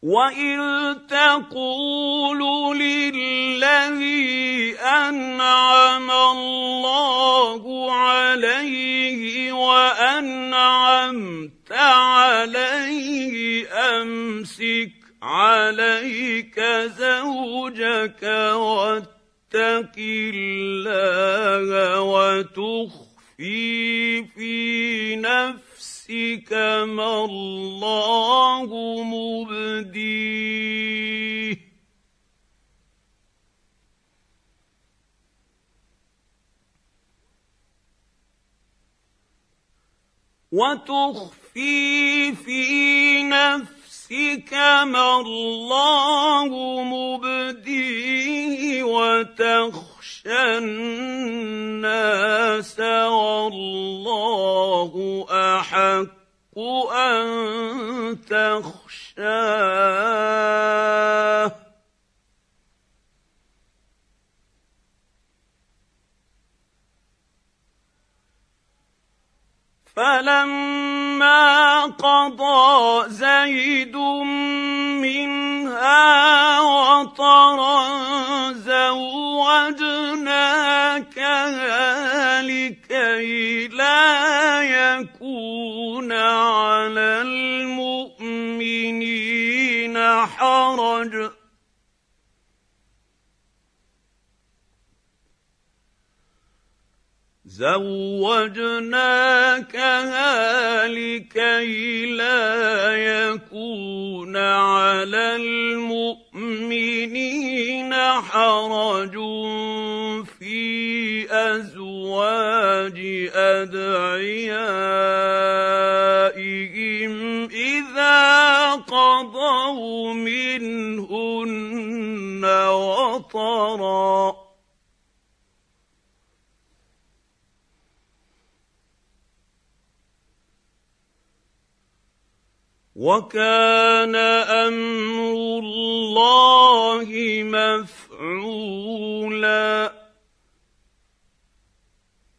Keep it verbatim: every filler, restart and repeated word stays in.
وَإِذْ تَقُولُ لِلَّذِي أَنْعَمَ اللَّهُ عَلَيْهِ وَأَنْعَمْتَ عَلَيْهِ أَمْسِكْ عَلَيْكَ زَوْجَكَ وَاتَّقِ اللَّهَ وَتُخْفِي فِي نَفْسِكَ مَا اللَّهُ مُبْدِيهِ وَتُخْفِي فِي نَفْسِكَ مَا اللَّهُ مُبْدِيهِ وَتَخْشَى النَّاسَ وَاللَّهُ أَحَقُّ أَن تَخْشَاهُ فَلَمَّا قَضَىٰ زَيْدٌ مِّنْهَا وَطَرًا زَوَّجْنَاكَهَا لِكَيْ لَا يَكُونَ عَلَى الْمُؤْمِنِينَ حَرَجٌ زَوَّجْنَاكَهَا لِكَيْ لَا يَكُونَ عَلَى الْمُؤْمِنِينَ حَرَجٌ فِي أَزْوَاجِ أَدْعِيَائِهِمْ إِذَا قَضَوْا مِنْهُنَّ وَطَرًا ۚ وَكَانَ أَمْرُ اللَّهِ مَفْعُولًا.